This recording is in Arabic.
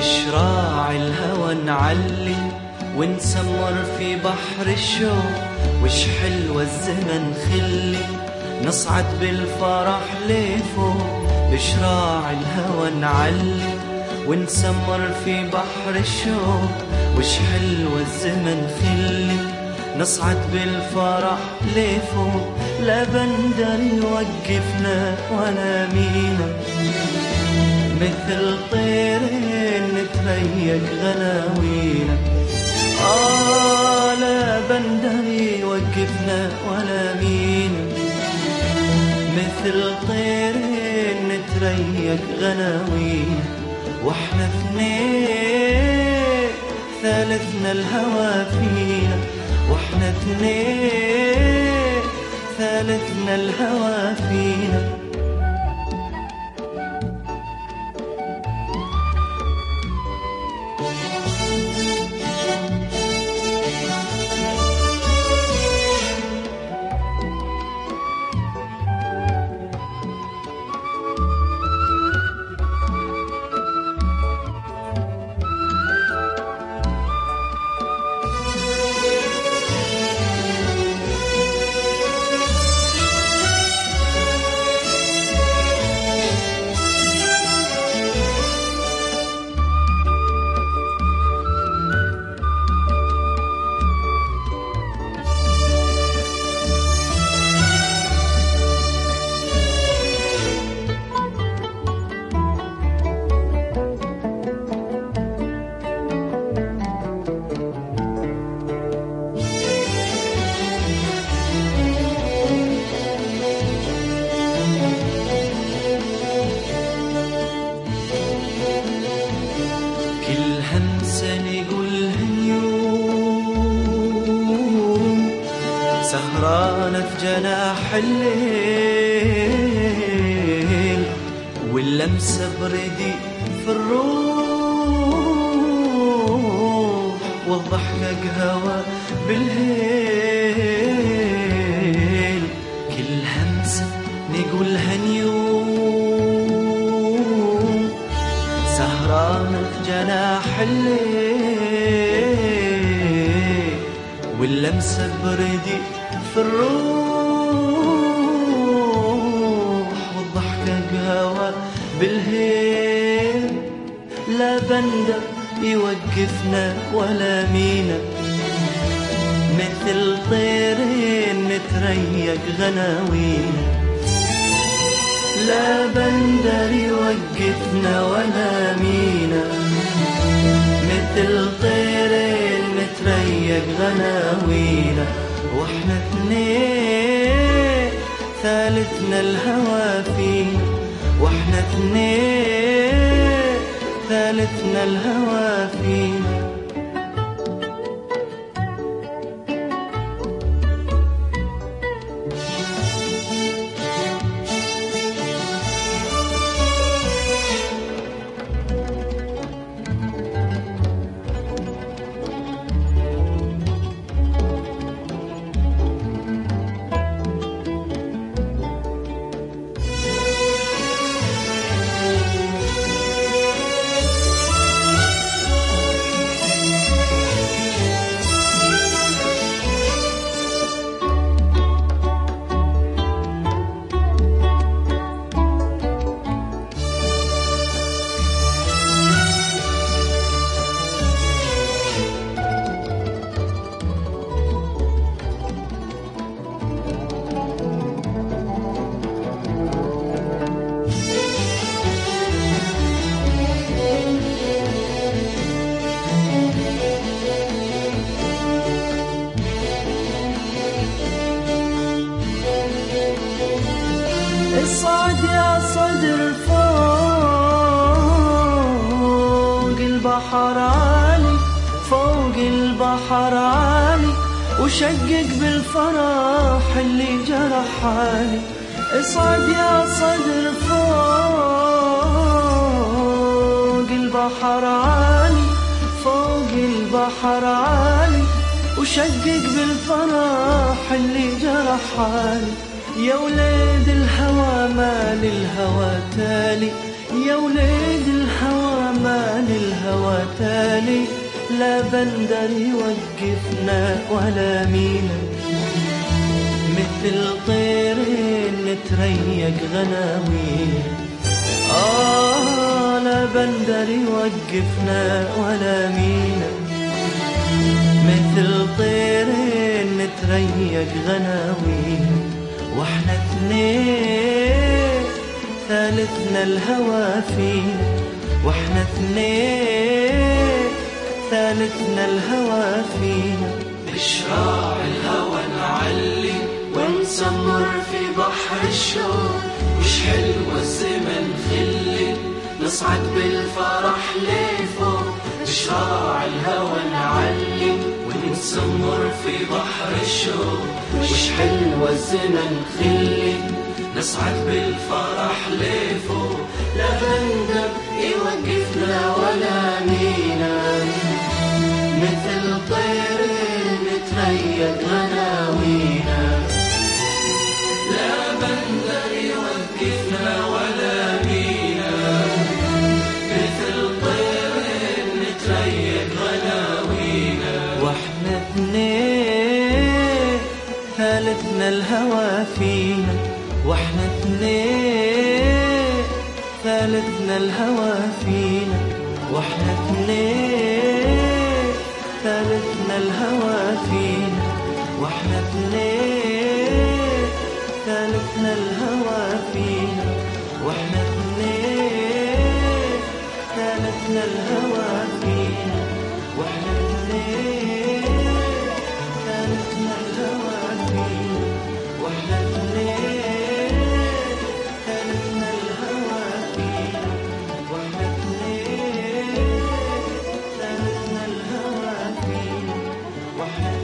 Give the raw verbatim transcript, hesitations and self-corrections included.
بشراع الهوى نعلي ونسمر في بحر الشوق، وش حلوة الزمن خلي نصعد بالفرح لفوق. بشراع الهوى نعلي ونسمر في بحر الشوق، وش حلوة الزمن خلي نصعد بالفرح لفوق. لا بندر يوقفنا ولا مينا، مثل طيرين نتريق غناوينا. آه لا بندر يوقفنا ولا مينا، مثل طيرين نتريق غناوينا. واحنا اثنين ثالثنا الهوى فينا، واحنا اثنين ثالثنا الهوى فينا. سهرانة في جناح الليل، واللمسة بردي في الروح، والضحكة قهوة بالهيل. كل همسة نقولها نيوم، سهرانة في جناح الليل، واللمسة بردي في الروح، والضحكة قهوة بالهيل. لا بندر يوقفنا ولا مينا، مثل طيرين نتريق غناوينا. لا بندر يوقفنا ولا مينا، مثل طيرين نتريق غناوينا. واحنا اثنين ثالثنا الهوى فينا، واحنا اثنين ثالثنا الهوى فينا. اصعد يا صدر فوق البحر عالي، فوق البحر عالي، وشقق بالفرح اللي جرح حالي. اصعد يا صدر فوق البحر عالي، فوق البحر عالي، وشقق بالفرح اللي جرح حالي. يا وليد الهوى ما للهوى تالي، يا وليد الهوى أمان الهوى تالي، لا بندر يوقفنا ولا مينا، مثل طيرين نتريق غناوينا. آه لا بندر يوقفنا ولا مينا، مثل طيرين نتريق غناوينا. واحنا اثنين ثالثنا الهوى فينا، واحنا اثنين ثالثنا الهوى فينا. بشراع الهوى نعلي ونسمر في بحر الشوق، وش حلوة الزمن خلي نصعد بالفرح لفوق. بشراع الهوى نعلي ونسمر في بحر الشوق، وش حلوة الزمن خلي نصعد بالفرح لفوق. لا بندب يوقفنا ولا مينا، مثل طير نتريق غناوينا. لا بندر يوقفنا ولا مينا، مثل طير نتريق غناوينا. واحنا اثنين ثالثنا الهوى فينا، واحنا اثنين ثالثنا الهوى فينا. واحنا اثنين ثالثنا الهوى فينا، واحنا اثنين ثالثنا الهوى فينا. واحنا اثنين ثالثنا الهوى فينا، واحنا اثنين ثالثنا الهوى فينا. واحنا اثنين ثالثنا الهوى فينا، واحنا اثنين ثالثنا الهوى فينا. واحنا